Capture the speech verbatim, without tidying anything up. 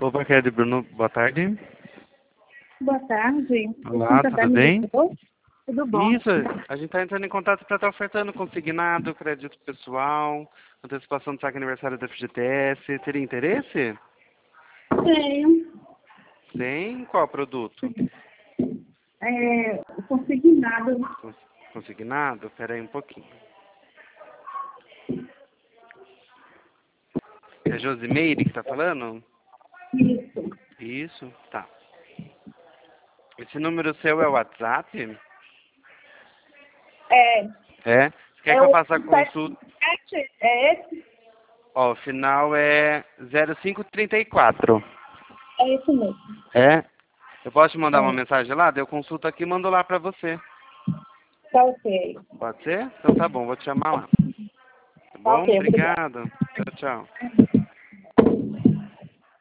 Opa, Kelly Bruno, boa tarde. Boa tarde. Olá, Você tudo tá me bem? ligando? Tudo bom? Isso, a gente está entrando em contato para estar ofertando consignado, crédito pessoal, antecipação do saque aniversário da F G T S. Teria interesse? Tenho. Tem? Qual produto? É, consignado. Cons- Consignado? Espera aí um pouquinho. É Josimeire que está falando? Isso. Isso, tá. Esse número seu é o WhatsApp? É, É? Você quer é que eu o faça a consulta? sete, é esse? Ó, o final é zero cinco três quatro. É esse mesmo. É? Eu posso te mandar uma É, mensagem lá? Daí eu consulto aqui e mando lá pra você. tá ok. Pode ser? Então tá bom, vou te chamar lá. Tá Tá bom? ok, obrigada. Obrigado. Tchau, tchau.